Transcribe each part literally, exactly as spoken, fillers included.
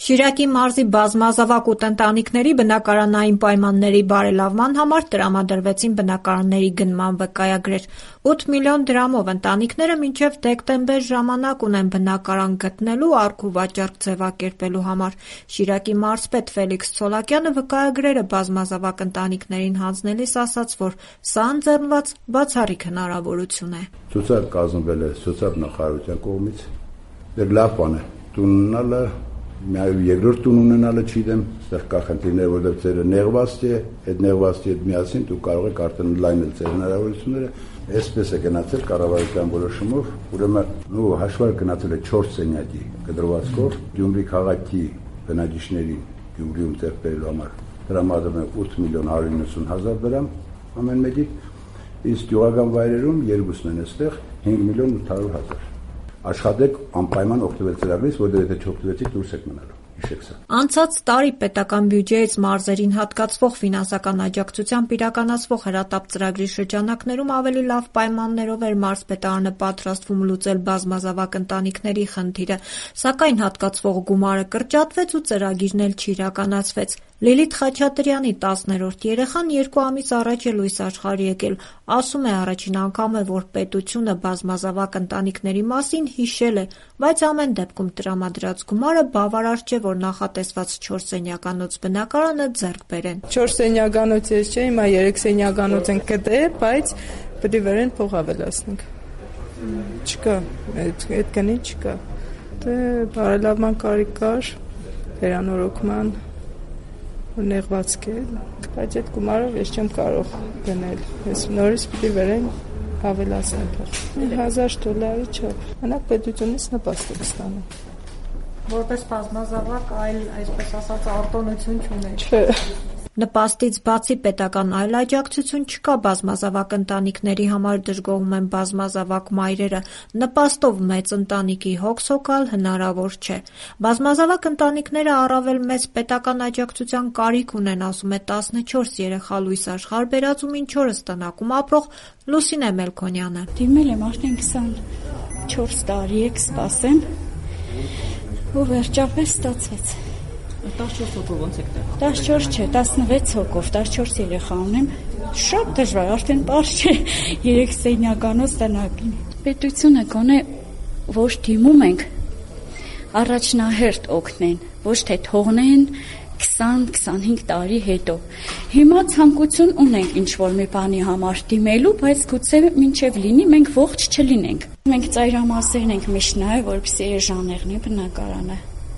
Շիրակի մարզի բազմազավակ ուտընտանիքների բնակարանային պայմանների բարելավման համար տրամադրվեցին բնակարանների գնման վկայագրեր։ ութ միլիոն դրամով ընտանիքները մինչև դեկտեմբեր ժամանակ ունեն բնակարան գտնելու առք ու վաճառք ձևակերպելու համար։ Շիրակի մարզպետ Ֆելիքս Ցոլակյանը վկայագրերը բազմազավակ ընտանիքներին հանձնելիս ասաց, որ սա ընձեռնված բացառիկ հնարավորություն է։ Ցուցակ կազմվել է սոցիալ-նախարարության կողմից։ Դեռ լավ բան է։ Տուննալը երկրորդ տուն ունենալը չգիտեմ, այստեղ կա խնդիրներ, որովհետև ձերը նեղվածք է, այդ նեղվածքի հետ միասին դու կարող եք արդեն լայնել ձեր հնարավորությունները, այսպես է գնացել կառավարության որոշումով, ուրեմն նու հաշվար գնացել է չորս սենյակի կդրվածքով, Գյումրի քաղաքի բնակիչներին Գյումրիում ձեռք բերելու համար տրամադրվում է ութ միլիոն հարյուր իննսուն հազար դրամ ամեն մեկի, իսկ գյուղական վայրերում երկուսն են այստեղ հինգ միլիոն ութ հարյուր հազար։ Աշխատեք անպայման օգտվել ծրագրից, որտեղ եթե չօգտվեցիք դուրս եք մնալու։ Հիշեք սա։ Անցած տարի պետական բյուջեից մարզերին հատկացվող ֆինանսական աջակցությամբ իրականացվող հրատապ ծրագրի շրջանակներում ավելի լավ պայմաններով էր մարզպետարանը պատրաստվում լուծել բազմազավակ ընտանիքների խնդիրը, սակայն հատկացվող գումարը կրճատվեց ու ծրագիրն էլ չիրականացվեց։ Լիլիթ Խաչատրյանի տասներորդ երեխան երկու ամիս առաջ է լույս աշխարհ եկել, ասում է առաջին անգամ է, որ պետությունը բազմազավակ ընտանիքների մասին հիշել է, բայց ամեն դեպքում տրամադրած գումարը բավարար չէ, որ նախատեսված չորս սենյականոց բնակարանը ձեռք բերեն։ չորս սենյականոց ես չէ, հիմա երեք սենյականոց են գտել, բայց պետք է վերեն փող ավելացնենք։ Չկա, այդ այդ կնի չկա։ Դե բարելավման կարիք կար, վերանորոգման նեղվածք է, բայց այդ գումարով ես չեմ կարող գնել։ Ես նորից պիտի վերեմ ավելացնեմ փող։ հազար դոլարի չափ։ Անակ պետությունից նպաստ է ստանում։ Որպես բազմազավակ այլ, այսպես ասած, արտոնություն չունեք։ Չէ։ Նպաստից բացի պետական այլ աջակցություն չկա բազմազավակ ընտանիքների համար, դժգոհում են բազմազավակ մայրերը։ Նպաստով մեծ ընտանիքի հոգս հոգալ հնարավոր չէ։ Բազմազավակ ընտանիքները առավել մեծ պետական աջակցության կարիք ունեն, ասում է տասնչորս երեխա լույս աշխարհ բերած ու մինչ օրս տնակում ապրող Լուսինե Մելքոնյանը։ Դիմել եմ արդեն քսանչորս տարի եք սպասեմ ու վերջապես ստացվեց։ տասնչորս հոգով ոնց եք տեղ։ տասնչորս չէ, տասնվեց հոգով, տասնչորս երեխա ունեմ։ Շատ դժվար, արդեն պարզ չէ երեք սենյականոց տնակին։ Պետությունը գոնե ոչ դիմում ենք առաջնահերթ օգնեն, ոչ թե թողնեն քսան-քսանհինգ տարի հետո։ Հիմա ցանկություն ունենք ինչ-որ մի բանի համար դիմելու, բայց գուցե մինչև լինի մենք ողջ չլինենք։ Մենք ծայրամասերն ենք միշտ նայել, որպեսզի էժանեղնի բնակարանը։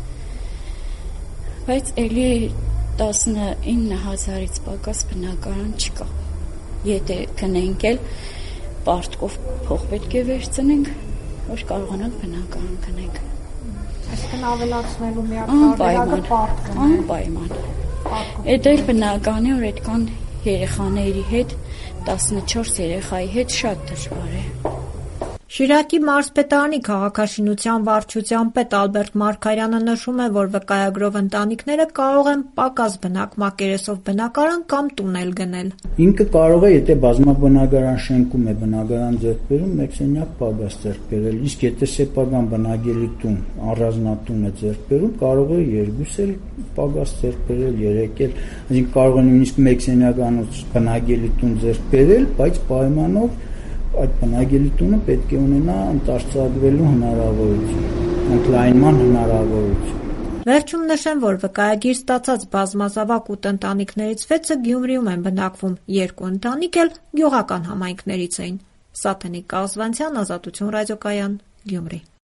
Բայց էլի տասնինը հազարից պակաս բնակարան չկա։ Եթե գնենք էլ պարտկով փող պետք է վերցնենք, որ կարողանանք բնակարան գնենք։ Այսինքն ավելացնելու միակ տարբերակը պարտքն է։ Անպայման։ Այդ էլ բնական է, որ այդքան երեխաների հետ, տասնչորս երեխայի հետ շատ դժվար է։ Շիրակի մարզպետարանի քաղաքաշինության վարչության պետ Ալբերտ Մարգարյանը նշում է, որ վկայագրով ընտանիքները կարող են պակաս բնակ մակերեսով բնակարան կամ տունել գնել։ Ինքը կարող է, եթե բազմաբնակարան շենքում է բնակարան ձեռք բերում, մեկ սենյակ պակաս ձեռք բերել, իսկ եթե սեփական բնակելի տուն, առանձնատուն է ձեռք բերում, կարող է երկուս էլ պակաս ձեռք բերել, երեք էլ, այսինքն կարող է նույնիսկ մեկ սենյականոց բնակելի տուն ձեռք բերել, բայց պայմանով այդ բնակելի տունը պետք է ունենա ընտարծակվելու հնարավորություն, ընդլայնման հնարավորություն։ Վերջում նշեմ, որ վկայագիր ստացած բազմազավակ ուտընտանիքներից վեցը Գյումրիում են բնակվում, երկու ընտանիք էլ գյուղական համայնքներից էին։ Սաթենիկ Կազվանցյան, Ազատություն ռադիոկայան, Գյումրի։